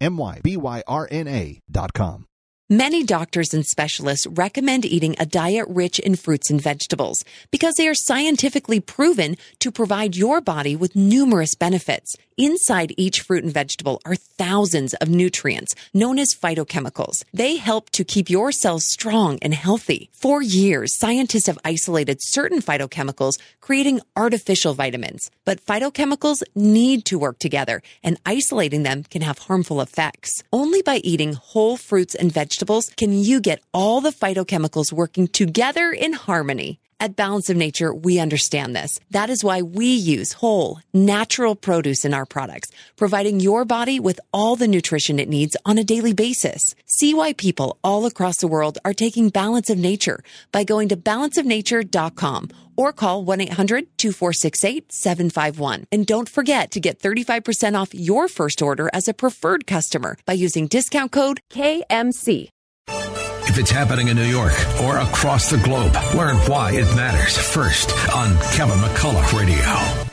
Speaker 1: mybyrna.com.
Speaker 15: Many doctors and specialists recommend eating a diet rich in fruits and vegetables because they are scientifically proven to provide your body with numerous benefits. Inside each fruit and vegetable are thousands of nutrients known as phytochemicals. They help to keep your cells strong and healthy. For years, scientists have isolated certain phytochemicals, creating artificial vitamins. But phytochemicals need to work together, and isolating them can have harmful effects. Only by eating whole fruits and vegetables can you get all the phytochemicals working together in harmony. At Balance of Nature, we understand this. That is why we use whole, natural produce in our products, providing your body with all the nutrition it needs on a daily basis. See why people all across the world are taking Balance of Nature by going to balanceofnature.com or call 1-800-2468-751. And don't forget to get 35% off your first order as a preferred customer by using discount code KMC.
Speaker 6: If it's happening in New York or across the globe, learn why it matters first on Kevin McCullough Radio.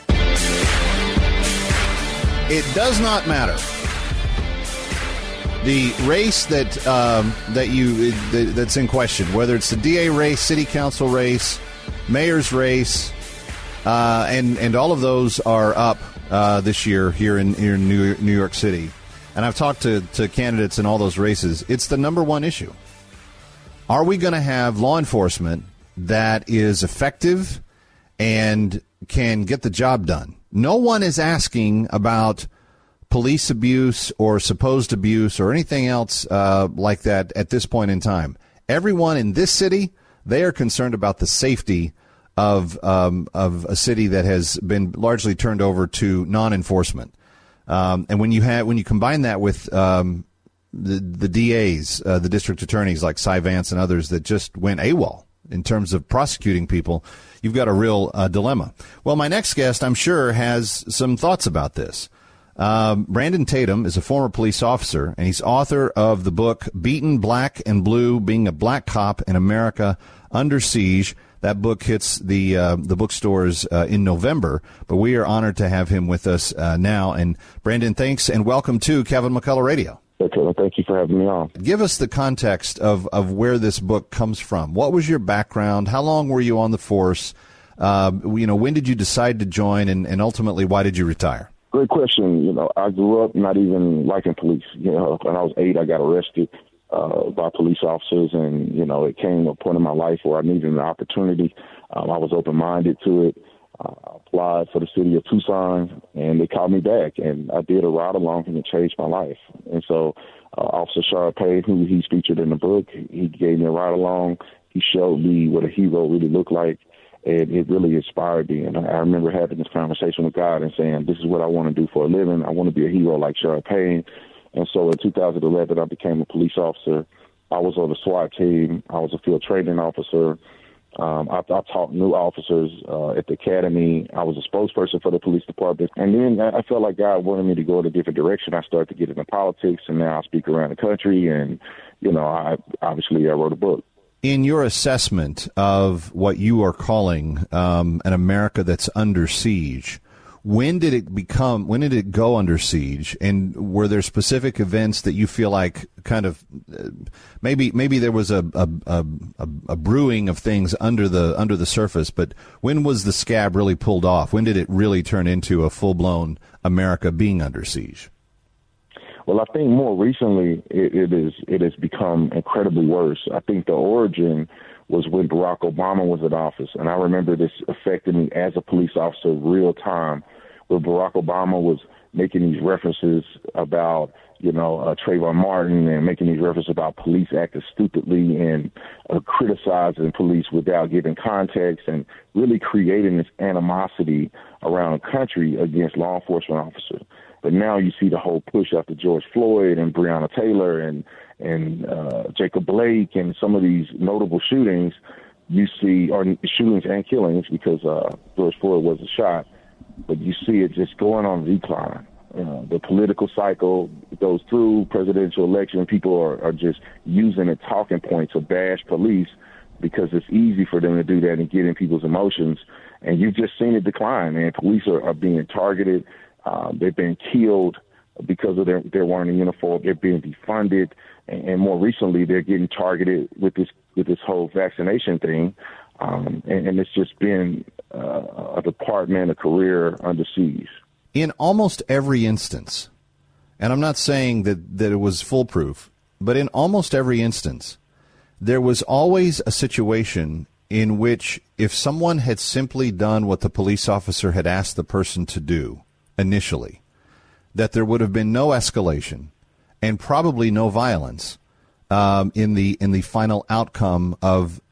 Speaker 1: It does not matter. The race that's in question, whether it's the DA race, city council race, mayor's race, and all of those are up this year here in New York City. And I've talked to candidates in all those races. It's the number one issue. Are we going to have law enforcement that is effective and can get the job done? No one is asking about police abuse or supposed abuse or anything else like that at this point in time. Everyone in this city, they are concerned about the safety of a city that has been largely turned over to non-enforcement. And when you combine that with the DAs, the district attorneys like Cy Vance and others that just went AWOL in terms of prosecuting people, you've got a real dilemma. Well, my next guest, I'm sure, has some thoughts about this. Brandon Tatum is a former police officer, and he's author of the book Beaten Black and Blue, Being a Black Cop in America Under Siege. That book hits the bookstores in November, but we are honored to have him with us now. And Brandon, thanks, and welcome to Kevin McCullough Radio.
Speaker 21: Okay, thank you for having me on.
Speaker 1: Give us the context of where this book comes from. What was your background? How long were you on the force? When did you decide to join, and ultimately, why did you retire?
Speaker 21: Great question. I grew up not even liking police. When I was 8, I got arrested by police officers, and, it came to a point in my life where I needed an opportunity. I was open-minded to it. I applied for the city of Tucson, and they called me back, and I did a ride-along, and it changed my life. And so Officer Sharpay, who he's featured in the book, he gave me a ride-along. He showed me what a hero really looked like, and it really inspired me. And I remember having this conversation with God and saying, this is what I want to do for a living. I want to be a hero like Sharpay. And so in 2011, I became a police officer. I was on the SWAT team. I was a field training officer. I taught new officers at the academy. I was a spokesperson for the police department. And then I felt like God wanted me to go in a different direction. I started to get into politics, and now I speak around the country. And, I wrote a book.
Speaker 1: In your assessment of what you are calling an America that's under siege, when did it go under siege? And were there specific events that you feel like kind of maybe there was a brewing of things under the surface, but when was the scab really pulled off? When did it really turn into a full-blown America being under siege?
Speaker 21: Well, I think more recently it has become incredibly worse. I think the origin was when Barack Obama was in office, and I remember this affected me as a police officer real time, where Barack Obama was making these references about, Trayvon Martin, and making these references about police acting stupidly and criticizing police without giving context, and really creating this animosity around the country against law enforcement officers. But now you see the whole push after George Floyd and Breonna Taylor and Jacob Blake and some of these notable shootings, you see, or shootings and killings, because George Floyd wasn't shot, but you see it just going on decline. The political cycle goes through, presidential election, people are just using a talking point to bash police because it's easy for them to do that and get in people's emotions. And you've just seen it decline, man. Police are being targeted. They've been killed because of their wearing a uniform. They're being defunded, and more recently, they're getting targeted with this whole vaccination thing. And it's just been a department, a career under siege.
Speaker 1: In almost every instance, and I'm not saying that it was foolproof, but in almost every instance, there was always a situation in which if someone had simply done what the police officer had asked the person to do initially, that there would have been no escalation and probably no violence in the final outcome of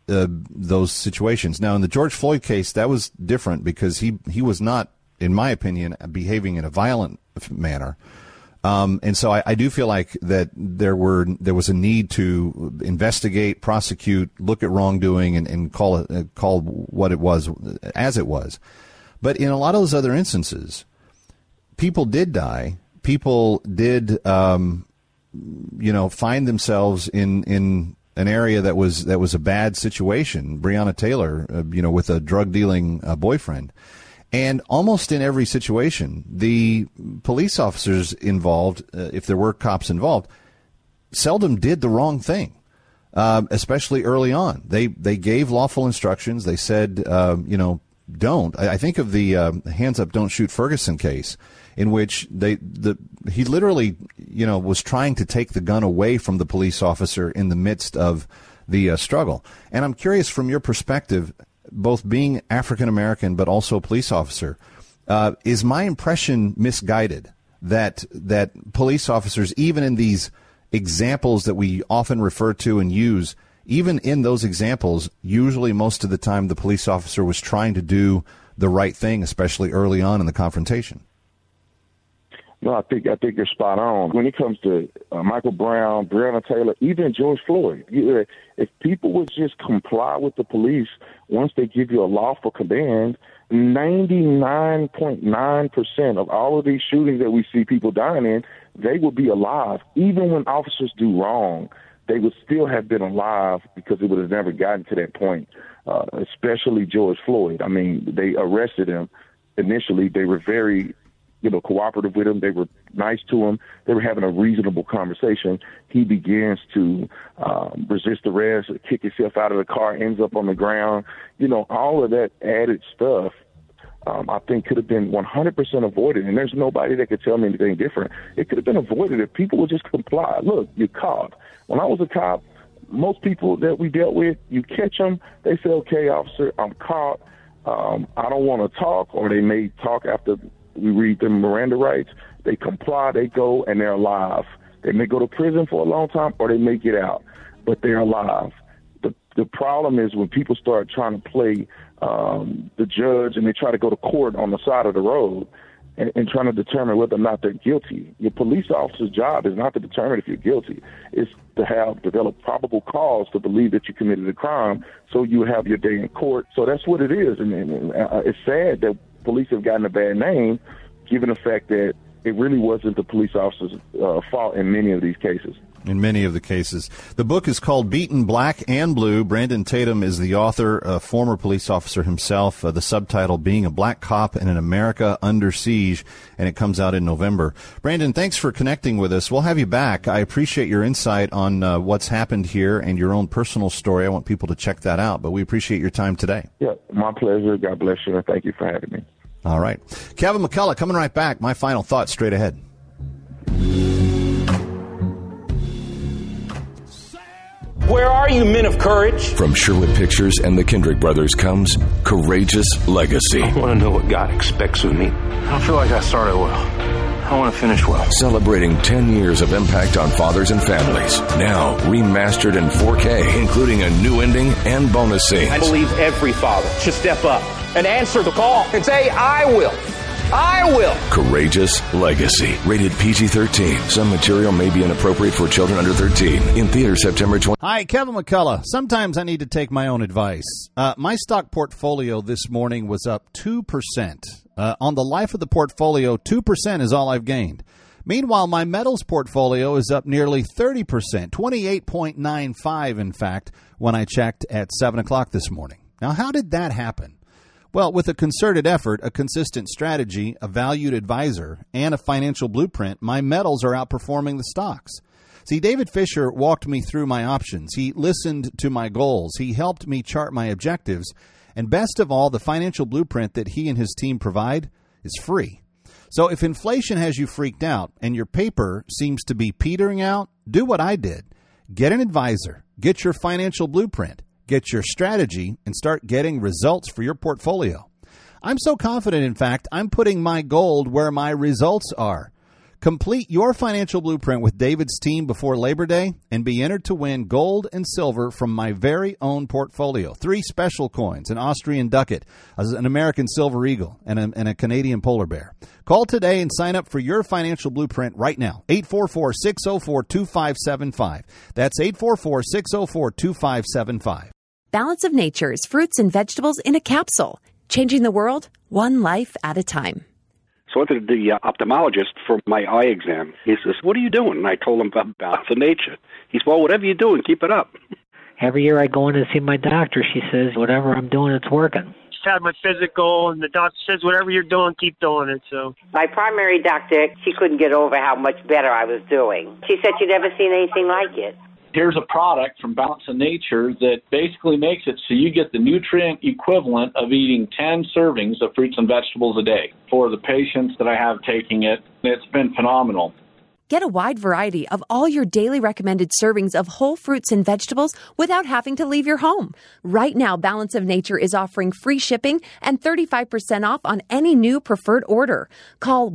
Speaker 1: those situations. Now, in the George Floyd case, that was different because he was not, in my opinion, behaving in a violent manner. And so I do feel like that there was a need to investigate, prosecute, look at wrongdoing, and call what it was as it was. But in a lot of those other instances, people did die. People did, find themselves in an area that was a bad situation. Breonna Taylor, with a drug dealing boyfriend. And almost in every situation, the police officers involved, if there were cops involved, seldom did the wrong thing, especially early on. They gave lawful instructions. They said, don't. I think of the Hands Up, Don't Shoot Ferguson case, in which he literally, was trying to take the gun away from the police officer in the midst of the struggle. And I'm curious, from your perspective, both being African American but also a police officer, is my impression misguided that police officers, even in these examples that we often refer to and use, even in those examples, usually most of the time the police officer was trying to do the right thing, especially early on in the confrontation?
Speaker 21: No, I think you're spot on. When it comes to Michael Brown, Breonna Taylor, even George Floyd, if people would just comply with the police once they give you a lawful command, 99.9% of all of these shootings that we see people dying in, they would be alive. Even when officers do wrong, they would still have been alive because it would have never gotten to that point, especially George Floyd. I mean, they arrested him. Initially, they were very cooperative with him. They were nice to him. They were having a reasonable conversation. He begins to resist arrest, kick himself out of the car, ends up on the ground. All of that added stuff, I think could have been 100% avoided. And there's nobody that could tell me anything different. It could have been avoided if people would just comply. Look, you're caught. When I was a cop, most people that we dealt with, you catch them, they say, okay, officer, I'm caught. I don't want to talk, or they may talk after we read them Miranda rights. They comply, they go, and they're alive. They may go to prison for a long time, or they may get out, but they're alive. The problem is when people start trying to play the judge and they try to go to court on the side of the road and trying to determine whether or not they're guilty. Your police officer's job is not to determine if you're guilty. It's to develop probable cause to believe that you committed a crime, so you have your day in court. So that's what it is. And it's sad that police have gotten a bad name, given the fact that it really wasn't the police officer's fault in many of these cases.
Speaker 1: In many of the cases. The book is called Beaten Black and Blue. Brandon Tatum is the author, a former police officer himself. The subtitle, Being a Black Cop in an America Under Siege, and it comes out in November. Brandon, thanks for connecting with us. We'll have you back. I appreciate your insight on what's happened here and your own personal story. I want people to check that out, but we appreciate your time today.
Speaker 21: Yeah, my pleasure. God bless you, and thank you for having me.
Speaker 1: All right. Kevin McCullough coming right back. My final thoughts straight ahead.
Speaker 2: Where are you, men of courage?
Speaker 3: From Sherwood Pictures and the Kendrick Brothers comes Courageous Legacy.
Speaker 4: I want to know what God expects of me. I feel like I started well. I want to finish well.
Speaker 3: Celebrating 10 years of impact on fathers and families. Now remastered in 4K, including a new ending and bonus scenes.
Speaker 2: I believe every father should step up and answer the call and say, I will. I will.
Speaker 3: Courageous Legacy. Rated PG-13. Some material may be inappropriate for children under 13. In theaters September 20.
Speaker 1: Hi, Kevin McCullough. Sometimes I need to take my own advice. My stock portfolio this morning was up 2%. On the life of the portfolio, 2% is all I've gained. Meanwhile, my metals portfolio is up nearly 30%, 28.95 in fact, when I checked at 7 o'clock this morning. Now, how did that happen? Well, with a concerted effort, a consistent strategy, a valued advisor, and a financial blueprint, my metals are outperforming the stocks. See, David Fisher walked me through my options. He listened to my goals. He helped me chart my objectives. And best of all, the financial blueprint that he and his team provide is free. So if inflation has you freaked out and your paper seems to be petering out, do what I did. Get an advisor. Get your financial blueprint. Get your strategy and start getting results for your portfolio. I'm so confident, in fact, I'm putting my gold where my results are. Complete your financial blueprint with David's team before Labor Day and be entered to win gold and silver from my very own portfolio. 3 special coins, an Austrian ducat, an American silver eagle, and a Canadian polar bear. Call today and sign up for your financial blueprint right now. 844-604-2575. That's 844-604-2575.
Speaker 15: Balance of Nature's fruits and vegetables in a capsule. Changing the world, one life at a time.
Speaker 5: So I went to the ophthalmologist for my eye exam. He says, "What are you doing?" And I told him about Balance of Nature. He said, "Well, whatever you're doing, keep it up."
Speaker 22: Every year I go in and see my doctor. She says, "Whatever I'm doing, it's working."
Speaker 23: Just had my physical, and the doctor says, "Whatever you're doing, keep doing it." So
Speaker 24: my primary doctor, she couldn't get over how much better I was doing. She said she'd never seen anything like it.
Speaker 25: Here's a product from Balance of Nature that basically makes it so you get the nutrient equivalent of eating 10 servings of fruits and vegetables a day. For the patients that I have taking it, it's been phenomenal.
Speaker 15: Get a wide variety of all your daily recommended servings of whole fruits and vegetables without having to leave your home. Right now, Balance of Nature is offering free shipping and 35% off on any new preferred order. Call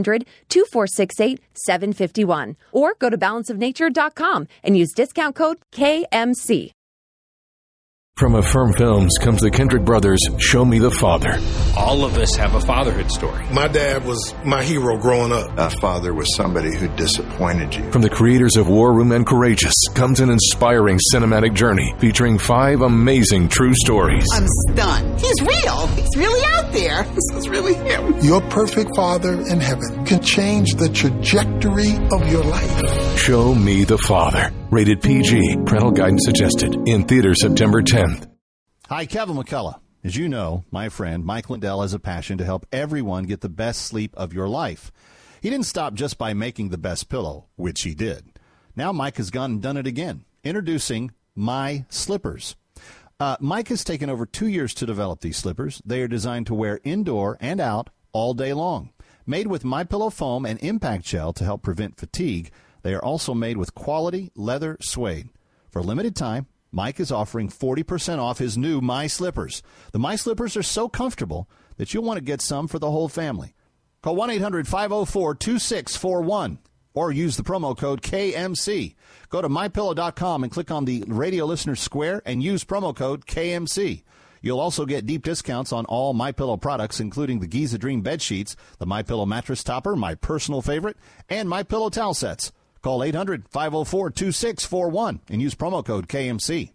Speaker 15: 1-800-2468-751 or go to balanceofnature.com and use discount code KMC.
Speaker 3: From Affirm Films comes the Kendrick Brothers' Show Me the Father.
Speaker 19: All of us have a fatherhood story.
Speaker 14: My dad was my hero growing up.
Speaker 12: A father was somebody who disappointed you.
Speaker 3: From the creators of War Room and Courageous comes an inspiring cinematic journey featuring 5 amazing true stories.
Speaker 13: I'm stunned. He's real. He's really out there. This is really him.
Speaker 14: Your perfect father in heaven can change the trajectory of your life.
Speaker 3: Show Me the Father. Rated PG. Parental guidance suggested. In theaters September 10th.
Speaker 1: Hi, Kevin McCullough. As you know, my friend Mike Lindell has a passion to help everyone get the best sleep of your life. He didn't stop just by making the best pillow, which he did. Now Mike has gone and done it again. Introducing My Slippers. Mike has taken over 2 years to develop these slippers. They are designed to wear indoor and out all day long. Made with MyPillow foam and impact gel to help prevent fatigue, they are also made with quality leather suede. For a limited time, Mike is offering 40% off his new My Slippers. The My Slippers are so comfortable that you'll want to get some for the whole family. Call 1-800-504-2641 or use the promo code KMC. Go to MyPillow.com and click on the radio listener square and use promo code KMC. You'll also get deep discounts on all MyPillow products, including the Giza Dream bed sheets, the MyPillow mattress topper, my personal favorite, and MyPillow towel sets. Call 800-504-2641 and use promo code KMC.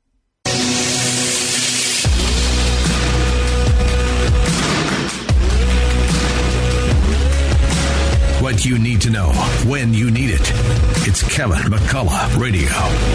Speaker 6: What you need to know when you need it. It's Kevin McCullough Radio.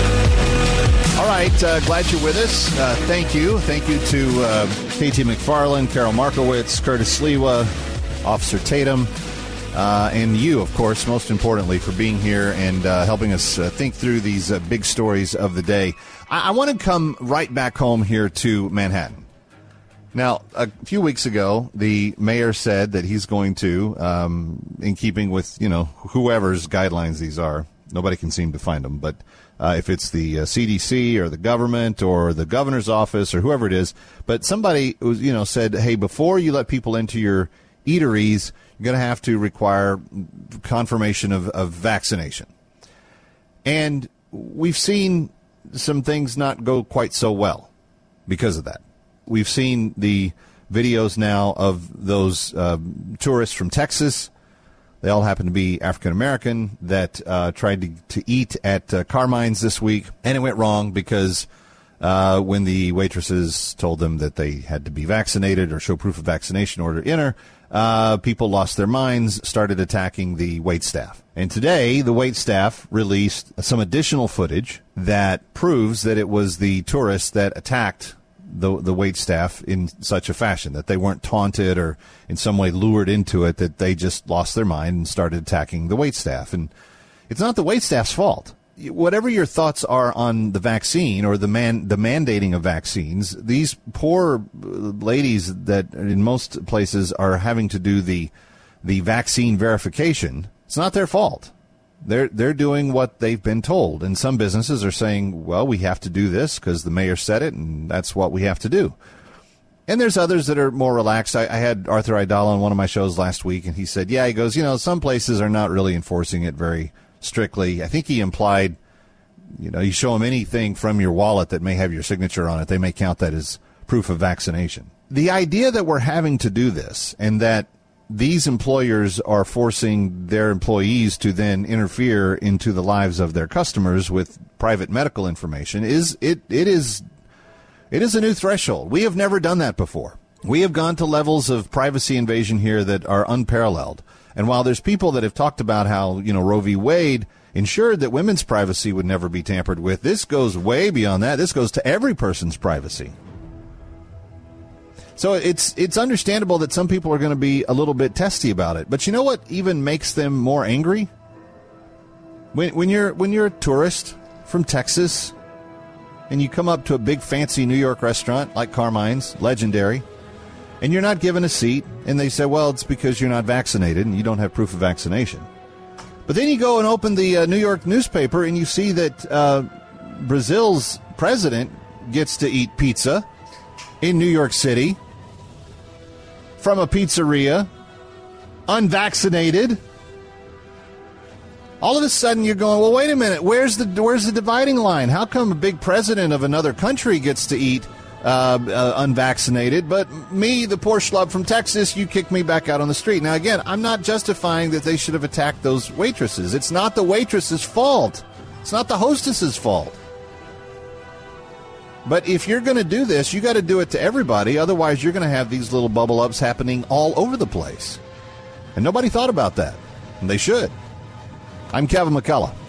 Speaker 1: All right, glad you're with us. Thank you. Thank you to KT McFarland, Carol Markowitz, Curtis Sliwa, Officer Tatum, and you, of course, most importantly, for being here and helping us think through these big stories of the day. I want to come right back home here to Manhattan. Now, a few weeks ago, the mayor said that he's going to, in keeping with, whoever's guidelines these are, nobody can seem to find them, but if it's the CDC or the government or the governor's office or whoever it is, but somebody, said, hey, before you let people into your eateries, you're going to have to require confirmation of vaccination. And we've seen some things not go quite so well because of that. We've seen the videos now of those tourists from Texas. They all happen to be African-American that tried to eat at Carmine's this week, and it went wrong because when the waitresses told them that they had to be vaccinated or show proof of vaccination in order to enter, people lost their minds, started attacking the waitstaff. And today, the waitstaff released some additional footage that proves that it was the tourists that attacked the waitstaff in such a fashion, that they weren't taunted or in some way lured into it, that they just lost their mind and started attacking the waitstaff. And it's not the waitstaff's fault. Whatever your thoughts are on the vaccine or the mandating of vaccines, these poor ladies that in most places are having to do the vaccine verification, it's not their fault. They're doing what they've been told, and some businesses are saying, well, we have to do this because the mayor said it, and that's what we have to do. And there's others that are more relaxed. I had Arthur Idala on one of my shows last week, and he said, yeah, he goes, some places are not really enforcing it very strictly. I think he implied, you show them anything from your wallet that may have your signature on it, they may count that as proof of vaccination. The idea that we're having to do this and that these employers are forcing their employees to then interfere into the lives of their customers with private medical information is a new threshold. We have never done that before. We have gone to levels of privacy invasion here that are unparalleled. And while there's people that have talked about how, Roe v. Wade ensured that women's privacy would never be tampered with, this goes way beyond that. This goes to every person's privacy. So it's understandable that some people are going to be a little bit testy about it. But you know what even makes them more angry? When you're a tourist from Texas and you come up to a big fancy New York restaurant like Carmine's, legendary, and you're not given a seat, and they say, well, it's because you're not vaccinated and you don't have proof of vaccination. But then you go and open the New York newspaper and you see that Brazil's president gets to eat pizza in New York City from a pizzeria, unvaccinated. All of a sudden you're going, well, wait a minute, where's the dividing line? How come a big president of another country gets to eat unvaccinated, but me, the poor schlub from Texas, you kick me back out on the street? Now, again, I'm not justifying that they should have attacked those waitresses. It's not the waitress's fault. It's not the hostess's fault. But if you're going to do this, you got to do it to everybody. Otherwise, you're going to have these little bubble ups happening all over the place. And nobody thought about that. And they should. I'm Kevin McCullough.